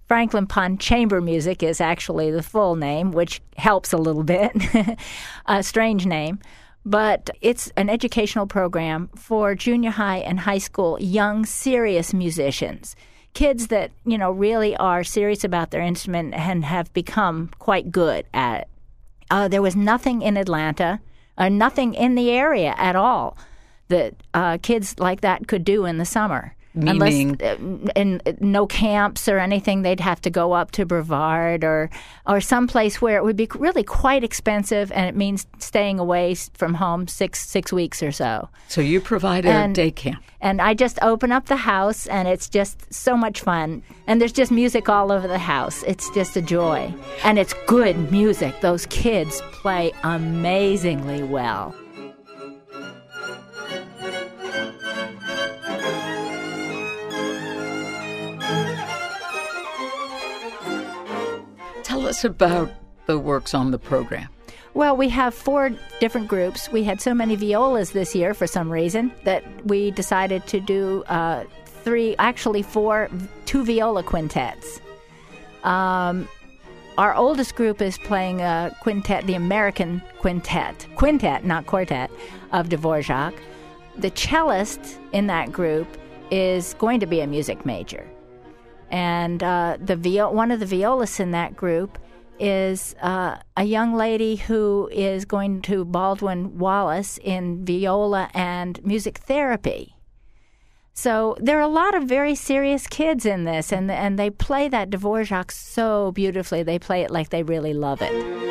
Franklin Pond Chamber Music is actually the full name, which helps a little bit. A strange name. But it's an educational program for junior high and high school young, serious musicians. Kids that, really are serious about their instrument and have become quite good at it. There was nothing in Atlanta, nothing in the area at all that kids like that could do in the summer. Meaning? Unless no camps or anything, they'd have to go up to Brevard or someplace where it would be really quite expensive, and it means staying away from home six weeks or so. So you provide a day camp. And I just open up the house, and it's just so much fun. And there's just music all over the house. It's just a joy. And it's good music. Those kids play amazingly well. Tell us about the works on the program. Well, we have 4 different groups. We had so many violas this year for some reason that we decided to do 2 viola quintets. Our oldest group is playing a quintet, the American quintet, not quartet, of Dvorak. The cellist in that group is going to be a music major. And one of the violists in that group is a young lady who is going to Baldwin Wallace in viola and music therapy. So there are a lot of very serious kids in this, and they play that Dvorak so beautifully. They play it like they really love it.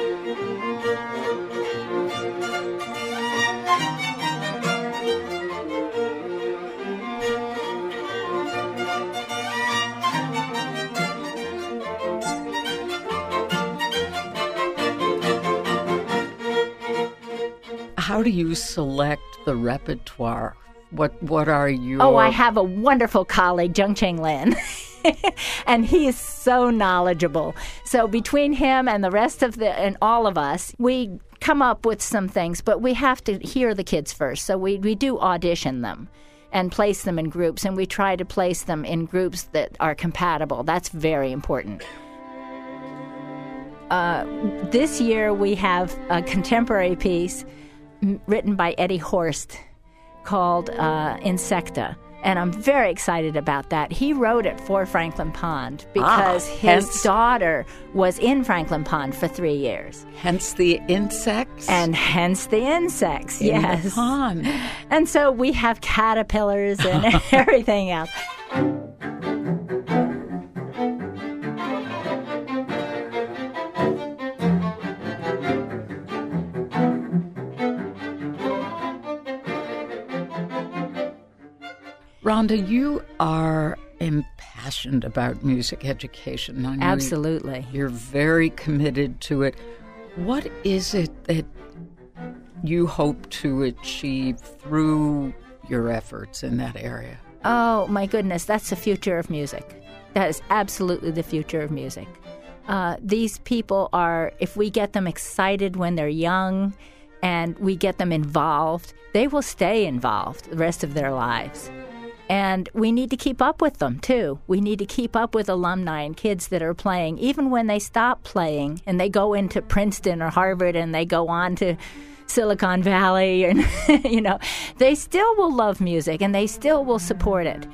How do you select the repertoire? What are your... Oh, I have a wonderful colleague, Jung-Cheng Lin, and he is so knowledgeable. So between him and the rest of and all of us, we come up with some things, but we have to hear the kids first. So we do audition them and place them in groups, and we try to place them in groups that are compatible. That's very important. This year we have a contemporary piece written by Eddie Horst called Insecta. And I'm very excited about that. He wrote it for Franklin Pond because his daughter was in Franklin Pond for 3 years. Hence the insects? And hence the insects, in yes. The pond. And so we have caterpillars and everything else. Rhonda, you are impassioned about music education. I know Absolutely. You're very committed to it. What is it that you hope to achieve through your efforts in that area? Oh, my goodness, that's the future of music. That is absolutely the future of music. These people are, if we get them excited when they're young and we get them involved, they will stay involved the rest of their lives. And we need to keep up with them, too. We need to keep up with alumni and kids that are playing, even when they stop playing and they go into Princeton or Harvard and they go on to Silicon Valley. And, they still will love music and they still will support it.